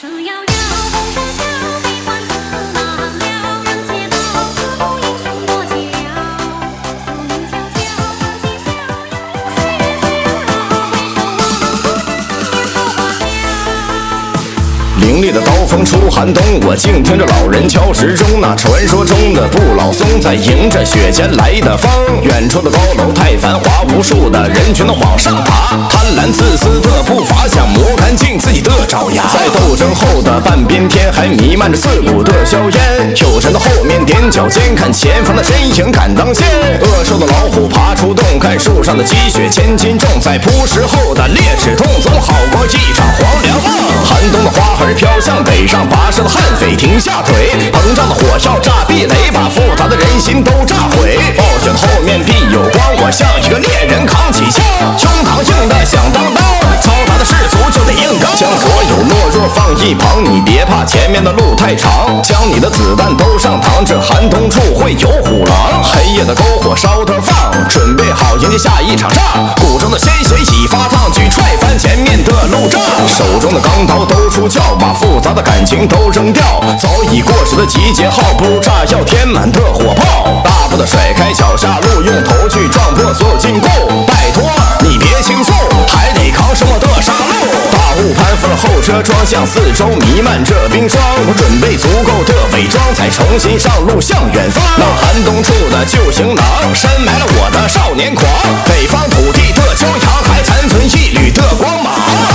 车遥遥，风声笑，悲欢自难了。人皆道自古英雄多寂寥，宿命悄悄，风起逍遥。岁月催人老，回首我们不曾年华花了。 凌厉的刀锋出寒冬，我静听着老人敲时钟。那传说中的不老松在迎着雪前来的风。远处的高楼太繁华，无数的人群都往上爬，贪婪自私的步伐想磨干净自己的爪牙。在斗争后的半边天，还弥漫着刺骨的硝烟。有人的后面踮脚尖，看前方的身影敢当先。饿瘦的老虎爬出洞，看树上的积雪千斤重。在铺石后的烈士痛，总好过一场黄粱梦。寒冬的花儿飘向北上，跋涉的悍匪停下腿，膨胀的火药炸壁垒，把复杂的人心都炸毁。暴雪的后面必有光，我像一个猎人扛起枪，胸膛硬的响当当，嘈杂的世俗就得硬刚。将所有懦弱放一旁，你别怕前面的路太长，将你的子弹都上膛，这寒冬处会有虎狼。黑夜的篝火烧得放，准备好迎接下一场仗，骨中的鲜血已发烫，去踹翻前面的路障。手中的钢刀都出鞘，把复杂的感情都扔掉，早已过时的集结号，不如炸药填满的火炮。大步的甩开脚下路，用头去撞破所有禁锢。拜托你别倾诉，还得扛什么的杀戮。大雾攀附了后车窗，向四周弥漫着冰霜。我准备足够的伪装，才重新上路向远方。那寒冬处的旧行囊，深埋了我的少年狂。北方土地的骄阳，还残存一缕的光芒。